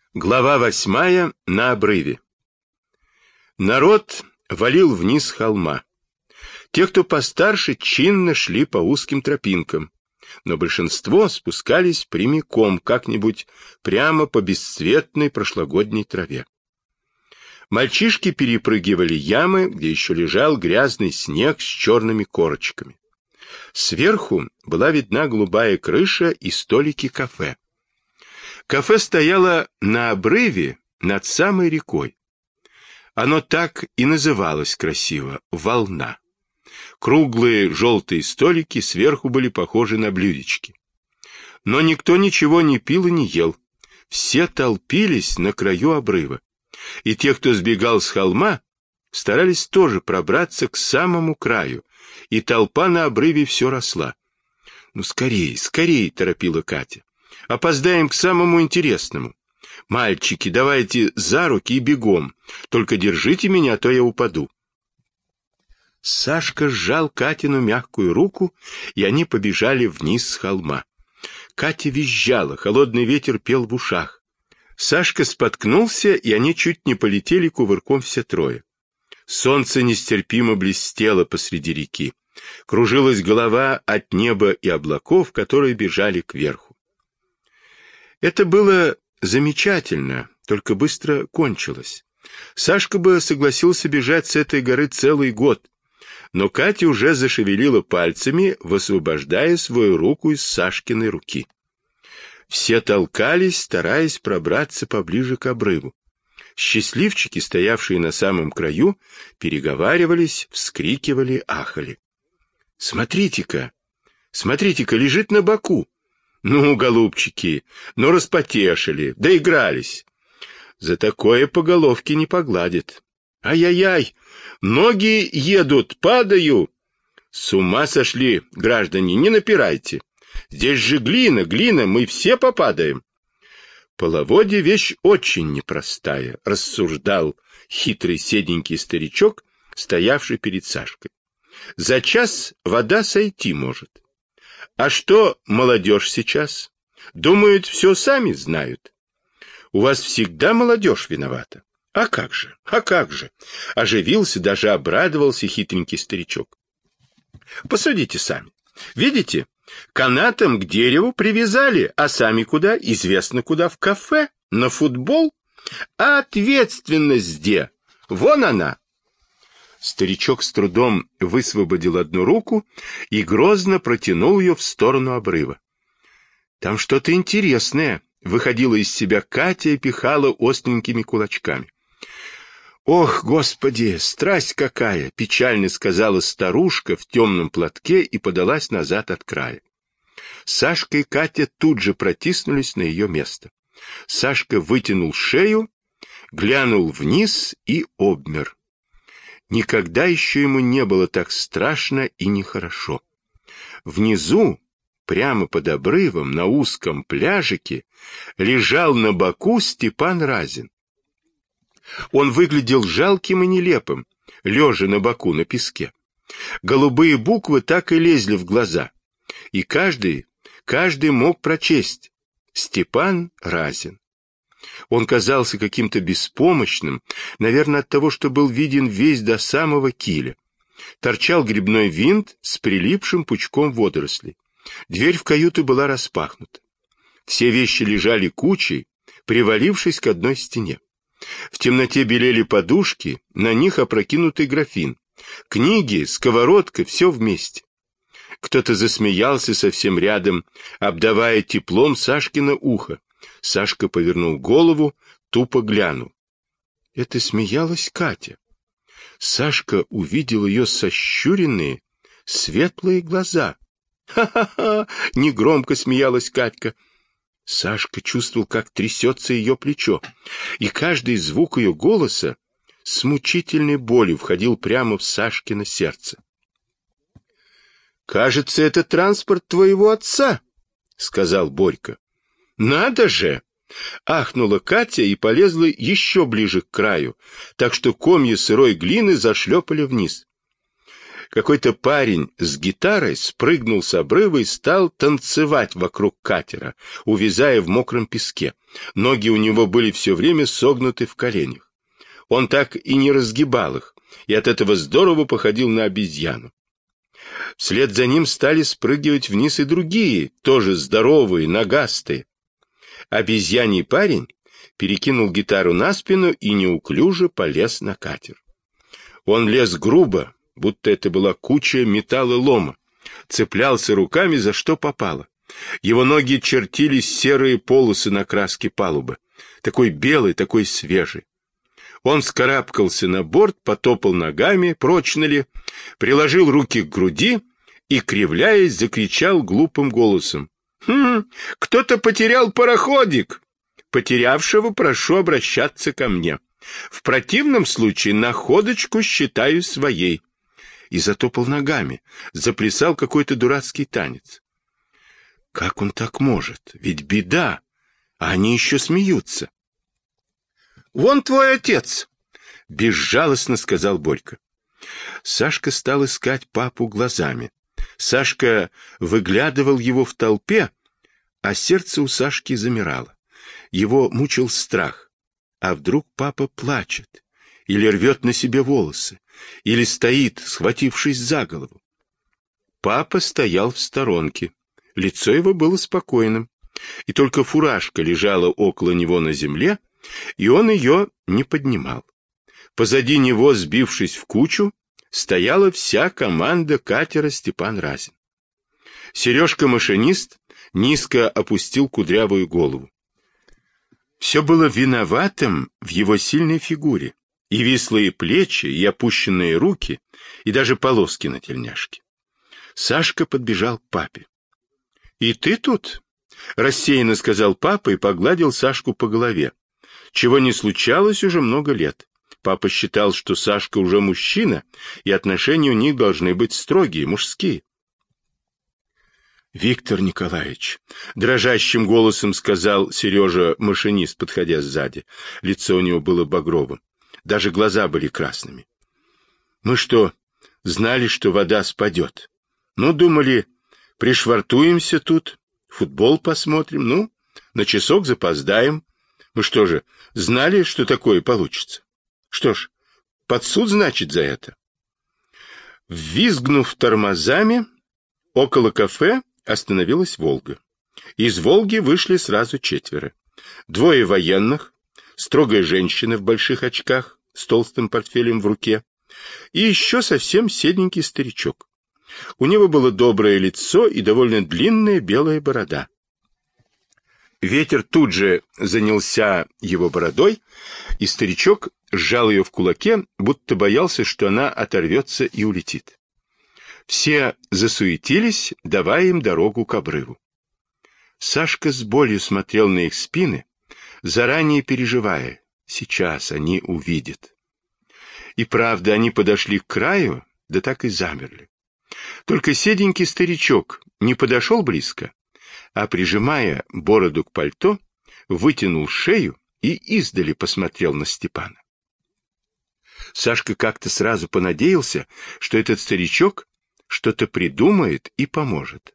Глава 8. На обрыве. Народ валил вниз с холма. Те, кто постарше, чинно шли по узким тропинкам, но большинство спускались прямиком как-нибудь прямо по бесцветной прошлогодней траве. Мальчишки перепрыгивали ямы, где еще лежал грязный снег с черными корочками. Сверху была видна голубая крыша и столики кафе. Кафе стояло на обрыве над самой рекой. Оно так и называлось красиво — «Волна». Круглые желтые столики сверху были похожи на блюдечки. Но никто ничего не пил и не ел. Все толпились на краю обрыва. И те, кто сбегал с холма, старались тоже пробраться к самому краю, и толпа на обрыве все росла. «Ну, скорей, скорей!» — торопила Катя. «Опоздаем к самому интересному. Мальчики, давайте за руки и бегом. Только держите меня, а то я упаду». Сашка сжал Катину мягкую руку, и они побежали вниз с холма. Катя визжала, холодный ветер пел в ушах. Сашка споткнулся, и они чуть не полетели кувырком все трое. Солнце нестерпимо блестело посреди реки. Кружилась голова от неба и облаков, которые бежали кверху. Это было замечательно, только быстро кончилось. Сашка бы согласился бежать с этой горы целый год, но Катя уже зашевелила пальцами, высвобождая свою руку из Сашкиной руки. Все толкались, стараясь пробраться поближе к обрыву. Счастливчики, стоявшие на самом краю, переговаривались, вскрикивали, ахали. «Смотрите-ка! Смотрите-ка, лежит на боку! Ну, голубчики, ну распотешили, доигрались! За такое по головке не погладит! Ай-яй-яй! Ноги едут, падаю! С ума сошли, граждане, не напирайте! Здесь же глина, глина, мы все попадаем!» «Половодье вещь очень непростая», — рассуждал хитрый седенький старичок, стоявший перед Сашкой. «За час вода сойти может. А что молодежь сейчас? Думают, все сами знают. У вас всегда молодежь виновата. А как же, а как же?» Оживился, даже обрадовался хитренький старичок. «Посудите сами. Видите? Канатом к дереву привязали, а сами куда? Известно куда, в кафе, на футбол. А ответственность где? Вон она!» Старичок с трудом высвободил одну руку и грозно протянул ее в сторону обрыва. Там что-то интересное, выходила из себя Катя и пихала остренькими кулачками. «Ох, Господи, страсть какая!» — печально сказала старушка в темном платке и подалась назад от края. Сашка и Катя тут же протиснулись на ее место. Сашка вытянул шею, глянул вниз и обмер. Никогда еще ему не было так страшно и нехорошо. Внизу, прямо под обрывом, на узком пляжике, лежал на боку Степан Разин. Он выглядел жалким и нелепым, лежа на боку на песке. Голубые буквы так и лезли в глаза, и каждый мог прочесть: Степан Разин. Он казался каким-то беспомощным, наверное, от того, что был виден весь до самого киля. Торчал грибной винт с прилипшим пучком водорослей. Дверь в каюту была распахнута. Все вещи лежали кучей, привалившись к одной стене. В темноте белели подушки, на них опрокинутый графин. Книги, сковородка, все вместе. Кто-то засмеялся совсем рядом, обдавая теплом Сашкино ухо. Сашка повернул голову, тупо глянул. Это смеялась Катя. Сашка увидел ее сощуренные, светлые глаза. «Ха-ха-ха!» — негромко смеялась Катька. Сашка чувствовал, как трясется ее плечо, и каждый звук ее голоса с мучительной болью входил прямо в Сашкино сердце. «Кажется, это транспорт твоего отца», — сказал Борька. «Надо же!» — ахнула Катя и полезла еще ближе к краю, так что комья сырой глины зашлепали вниз. Какой-то парень с гитарой спрыгнул с обрыва и стал танцевать вокруг катера, увязая в мокром песке. Ноги у него были все время согнуты в коленях. Он так и не разгибал их, и от этого здорово походил на обезьяну. Вслед за ним стали спрыгивать вниз и другие, тоже здоровые, ногастые. Обезьяний парень перекинул гитару на спину и неуклюже полез на катер. Он лез грубо, будто это была куча металлолома, цеплялся руками за что попало. Его ноги чертились серые полосы на краске палубы, такой белый, такой свежий. Он вскарабкался на борт, потопал ногами, прочно ли, приложил руки к груди и, кривляясь, закричал глупым голосом: кто-то потерял пароходик! Потерявшего прошу обращаться ко мне. В противном случае находочку считаю своей». И затопал ногами, заплясал какой-то дурацкий танец. Как он так может? Ведь беда, а они еще смеются. «Вон твой отец!» — безжалостно сказал Борька. Сашка стал искать папу глазами. Сашка выглядывал его в толпе, а сердце у Сашки замирало. Его мучил страх. А вдруг папа плачет, или рвет на себе волосы, или стоит, схватившись за голову. Папа стоял в сторонке. Лицо его было спокойным, и только фуражка лежала около него на земле, и он ее не поднимал. Позади него, сбившись в кучу, стояла вся команда катера «Степан Разин». Сережка-машинист низко опустил кудрявую голову. Все было виноватым в его сильной фигуре, и вислые плечи, и опущенные руки, и даже полоски на тельняшке. Сашка подбежал к папе. «И ты тут?» — рассеянно сказал папа и погладил Сашку по голове, чего не случалось уже много лет. Папа считал, что Сашка уже мужчина, и отношения у них должны быть строгие, мужские. «Виктор Николаевич», — дрожащим голосом сказал Сережа-машинист, подходя сзади. Лицо у него было багровым, даже глаза были красными. «Мы что, знали, что вода спадет? Ну, думали, пришвартуемся тут, футбол посмотрим, ну, на часок запоздаем. Мы что же, знали, что такое получится? Что ж, под суд, значит, за это». Ввизгнув тормозами, около кафе остановилась «Волга». Из «Волги» вышли сразу 4. 2 военных, строгая женщина в больших очках с толстым портфелем в руке и еще совсем седенький старичок. У него было доброе лицо и довольно длинная белая борода. Ветер тут же занялся его бородой, и старичок сжал ее в кулаке, будто боялся, что она оторвется и улетит. Все засуетились, давая им дорогу к обрыву. Сашка с болью смотрел на их спины, заранее переживая: сейчас они увидят. И правда, они подошли к краю, да так и замерли. Только седенький старичок не подошел близко, а, прижимая бороду к пальто, вытянул шею и издали посмотрел на Степана. Сашка как-то сразу понадеялся, что этот старичок что-то придумает и поможет.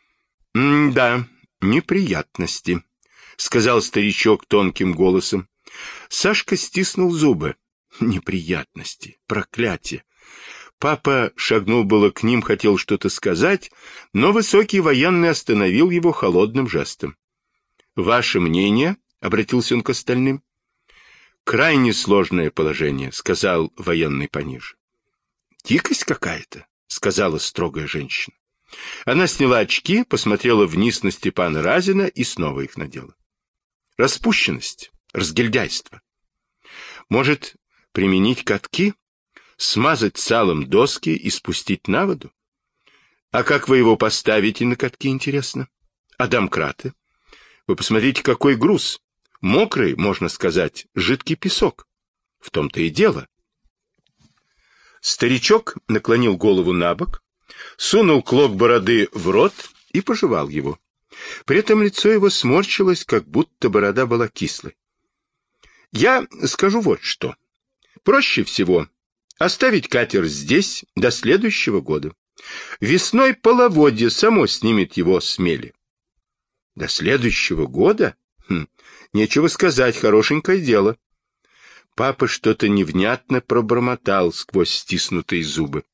«Да, неприятности», — сказал старичок тонким голосом. Сашка стиснул зубы. «Неприятности, проклятие». Папа шагнул было к ним, хотел что-то сказать, но высокий военный остановил его холодным жестом. «Ваше мнение?» — обратился он к остальным. «Крайне сложное положение», — сказал военный пониже. «Дикость какая-то», — сказала строгая женщина. Она сняла очки, посмотрела вниз на Степана Разина и снова их надела. «Распущенность, разгильдяйство. Может, применить катки, смазать салом доски и спустить на воду? А как вы его поставите на катки, интересно? А домкраты? Вы посмотрите, какой груз. Мокрый, можно сказать, жидкий песок. В том-то и дело». Старичок наклонил голову набок, сунул клок бороды в рот и пожевал его. При этом лицо его сморщилось, как будто борода была кислой. «Я скажу вот что. Проще всего Оставить катер здесь до следующего года. Весной половодье само снимет его с мели. До следующего года? Нечего сказать, хорошенькое дело. Папа что-то невнятно пробормотал сквозь стиснутые зубы.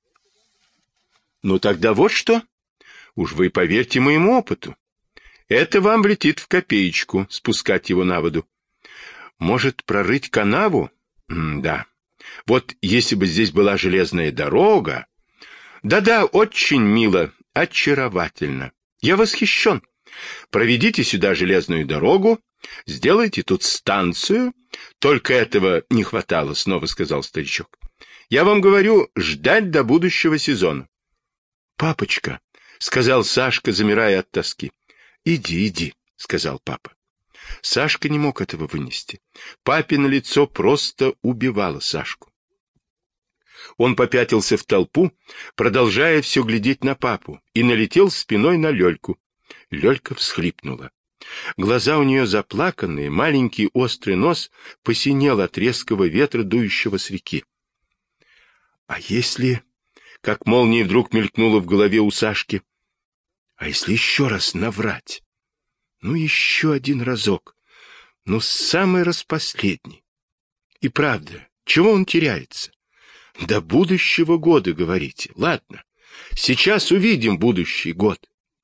Ну тогда вот что. Уж вы поверьте моему опыту. Это вам влетит в копеечку, спускать его на воду. Может, прорыть канаву? Да. Вот если бы здесь была железная дорога... Да-да, очень мило, очаровательно. Я восхищен. Проведите сюда железную дорогу, сделайте тут станцию. Только этого не хватало, снова сказал старичок. Я вам говорю, ждать до будущего сезона. Папочка, сказал Сашка, замирая от тоски. Иди, иди, сказал папа. Сашка не мог этого вынести. Папино лицо просто убивало Сашку. Он попятился в толпу, продолжая все глядеть на папу, и налетел спиной на Лёльку. Лёлька всхлипнула. Глаза у нее заплаканные, маленький острый нос посинел от резкого ветра, дующего с реки. А если... Как молния вдруг мелькнула в голове у Сашки. А если еще раз наврать? Ну, еще один разок. Ну, самый распоследний. И правда, чего он теряется? До будущего года, говорите. Ладно, сейчас увидим будущий год.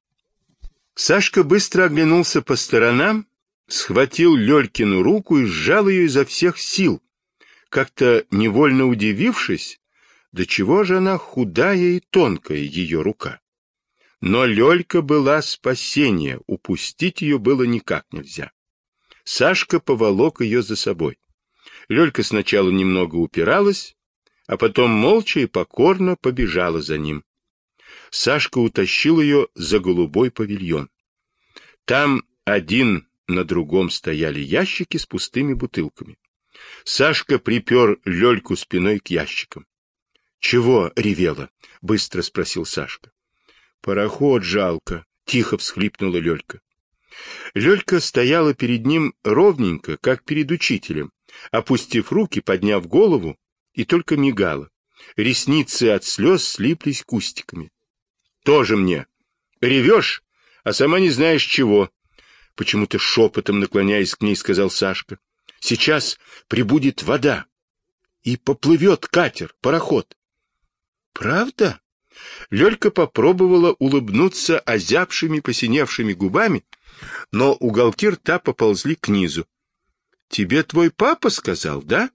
Сашка быстро оглянулся по сторонам, схватил Лёлькину руку и сжал ее изо всех сил, как-то невольно удивившись, до чего же она худая и тонкая, ее рука. Но Лёлька была спасение, упустить ее было никак нельзя. Сашка поволок ее за собой. Лёлька сначала немного упиралась, а потом молча и покорно побежала за ним. Сашка утащил ее за голубой павильон. Там один на другом стояли ящики с пустыми бутылками. Сашка припер Лёльку спиной к ящикам. — Чего ревела? — быстро спросил Сашка. — Пароход жалко, — тихо всхлипнула Лёлька. Лёлька стояла перед ним ровненько, как перед учителем, опустив руки, подняв голову, и только мигала. Ресницы от слез слиплись кустиками. — Тоже мне. Ревешь, а сама не знаешь чего. Почему-то шепотом, наклоняясь к ней, сказал Сашка. — Сейчас прибудет вода, и поплывет катер, пароход. — Правда? Лёлька попробовала улыбнуться озябшими, посиневшими губами, но уголки рта поползли к низу. — Тебе твой папа сказал, да?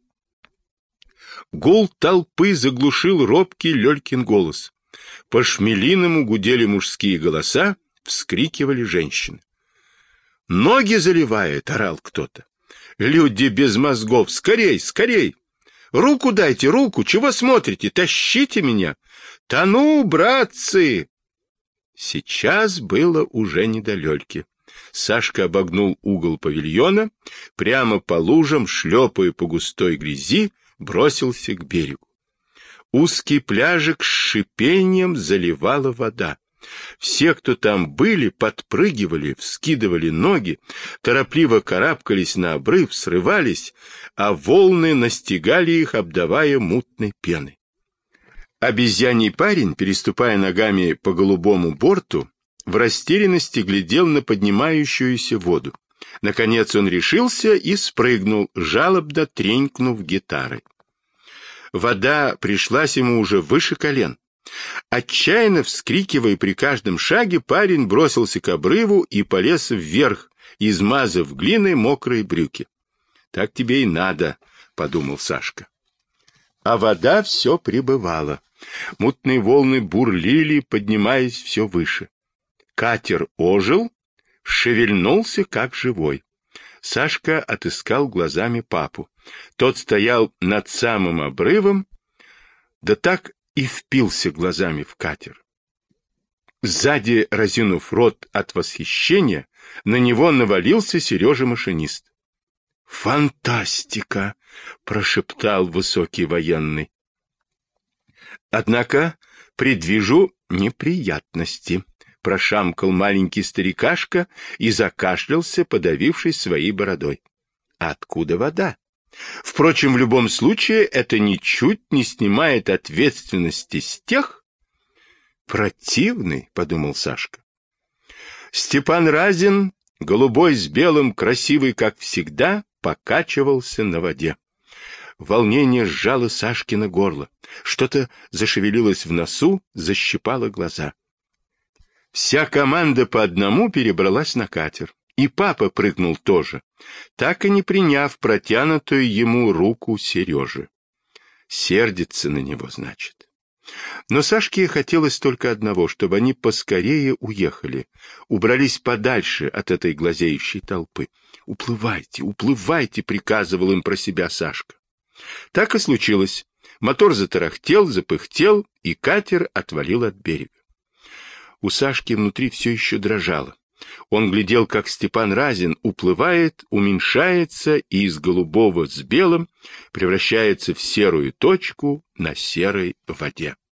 Гул толпы заглушил робкий Лёлькин голос. По Шмелиному гудели мужские голоса, вскрикивали женщины. «Ноги заливает!» — орал кто-то. «Люди без мозгов! Скорей, скорей! Руку дайте, руку! Чего смотрите? Тащите меня! Тону, братцы!» Сейчас было уже не до Лёльки. Сашка обогнул угол павильона, прямо по лужам, шлепая по густой грязи, бросился к берегу. Узкий пляжик с шипением заливала вода. Все, кто там были, подпрыгивали, вскидывали ноги, торопливо карабкались на обрыв, срывались, а волны настигали их, обдавая мутной пеной. Обезьяний парень, переступая ногами по голубому борту, в растерянности глядел на поднимающуюся воду. Наконец он решился и спрыгнул, жалобно тренькнув гитарой. Вода пришлась ему уже выше колен. Отчаянно вскрикивая при каждом шаге, парень бросился к обрыву и полез вверх, измазав глиной мокрые брюки. «Так тебе и надо», — подумал Сашка. А вода все прибывала. Мутные волны бурлили, поднимаясь все выше. Катер ожил, шевельнулся, как живой. Сашка отыскал глазами папу. Тот стоял над самым обрывом, да так и впился глазами в катер. Сзади, разинув рот от восхищения, на него навалился Сережа-машинист. «Фантастика!» — прошептал высокий военный. «Однако предвижу неприятности», — прошамкал маленький старикашка и закашлялся, подавившись своей бородой. «Откуда вода? Впрочем, в любом случае это ничуть не снимает ответственности с тех... Противный, подумал Сашка. Степан Разин, голубой с белым, красивый, как всегда, покачивался на воде. Волнение сжало Сашкино горло. Что-то зашевелилось в носу, защипало глаза. Вся команда по одному перебралась на катер. И папа прыгнул тоже, так и не приняв протянутую ему руку Сережи. Сердится на него, значит. Но Сашке хотелось только одного, чтобы они поскорее уехали, убрались подальше от этой глазеющей толпы. «Уплывайте, уплывайте!» — приказывал им про себя Сашка. Так и случилось. Мотор затарахтел, запыхтел, и катер отвалил от берега. У Сашки внутри все еще дрожало. Он глядел, как Степан Разин уплывает, уменьшается и из голубого с белым превращается в серую точку на серой воде.